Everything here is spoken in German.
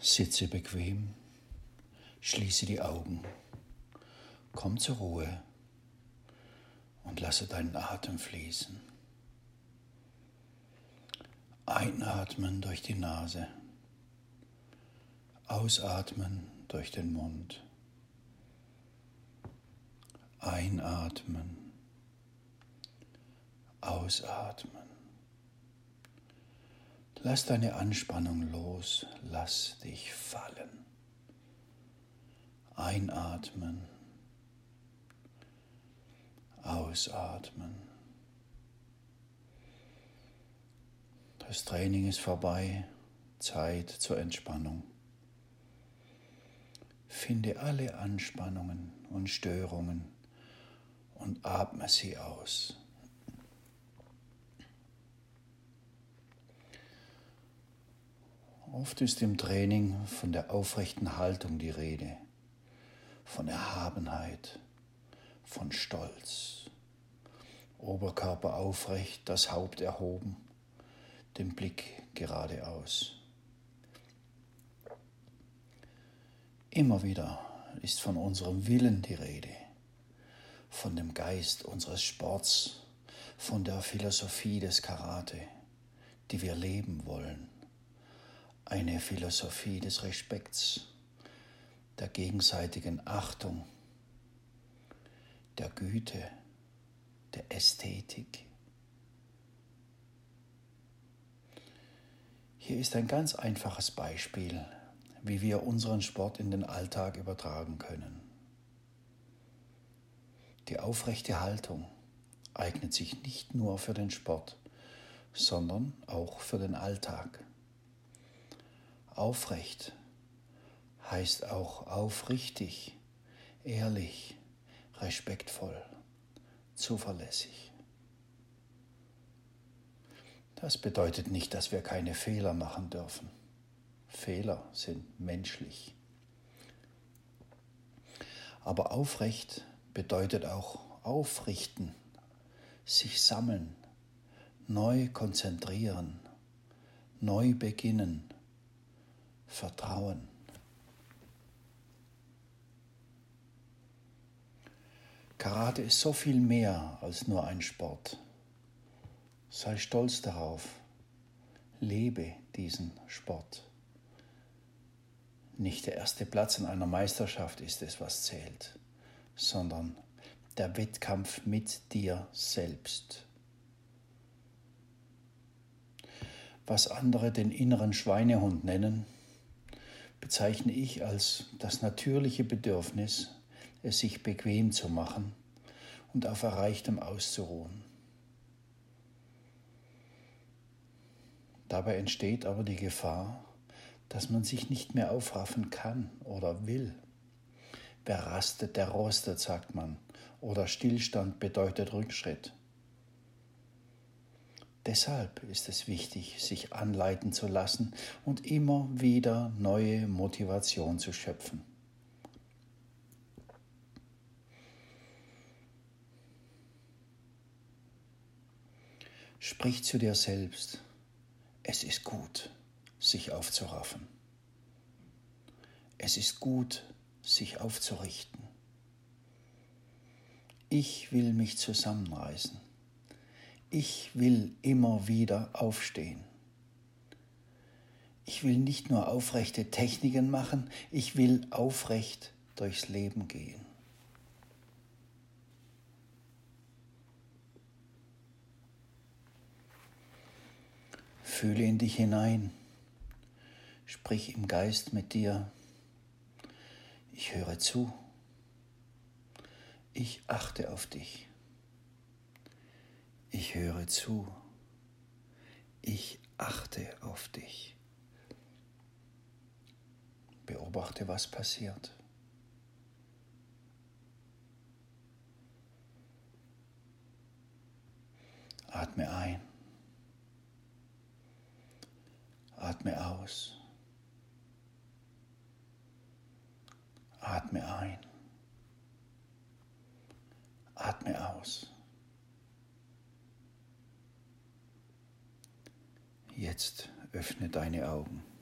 Sitze bequem, schließe die Augen, komm zur Ruhe und lasse deinen Atem fließen. Einatmen durch die Nase, ausatmen durch den Mund. Einatmen, ausatmen. Lass deine Anspannung los, lass dich fallen. Einatmen, ausatmen. Das Training ist vorbei, Zeit zur Entspannung. Finde alle Anspannungen und Störungen und atme sie aus. Oft ist im Training von der aufrechten Haltung die Rede, von Erhabenheit, von Stolz. Oberkörper aufrecht, das Haupt erhoben, den Blick geradeaus. Immer wieder ist von unserem Willen die Rede, von dem Geist unseres Sports, von der Philosophie des Karate, die wir leben wollen. Eine Philosophie des Respekts, der gegenseitigen Achtung, der Güte, der Ästhetik. Hier ist ein ganz einfaches Beispiel, wie wir unseren Sport in den Alltag übertragen können. Die aufrechte Haltung eignet sich nicht nur für den Sport, sondern auch für den Alltag. Aufrecht heißt auch aufrichtig, ehrlich, respektvoll, zuverlässig. Das bedeutet nicht, dass wir keine Fehler machen dürfen. Fehler sind menschlich. Aber aufrecht bedeutet auch aufrichten, sich sammeln, neu konzentrieren, neu beginnen, Vertrauen. Karate ist so viel mehr als nur ein Sport. Sei stolz darauf. Lebe diesen Sport. Nicht der erste Platz in einer Meisterschaft ist es, was zählt, sondern der Wettkampf mit dir selbst. Was andere den inneren Schweinehund nennen, bezeichne ich als das natürliche Bedürfnis, es sich bequem zu machen und auf Erreichtem auszuruhen. Dabei entsteht aber die Gefahr, dass man sich nicht mehr aufraffen kann oder will. Wer rastet, der rostet, sagt man, oder Stillstand bedeutet Rückschritt. Deshalb ist es wichtig, sich anleiten zu lassen und immer wieder neue Motivation zu schöpfen. Sprich zu dir selbst. Es ist gut, sich aufzuraffen. Es ist gut, sich aufzurichten. Ich will mich zusammenreißen. Ich will immer wieder aufstehen. Ich will nicht nur aufrechte Techniken machen, ich will aufrecht durchs Leben gehen. Fühle in dich hinein. Sprich im Geist mit dir. Ich höre zu. Ich achte auf dich. Ich höre zu. Ich achte auf dich. Beobachte, was passiert. Atme ein. Atme aus. Atme ein. Atme aus. Jetzt öffne deine Augen.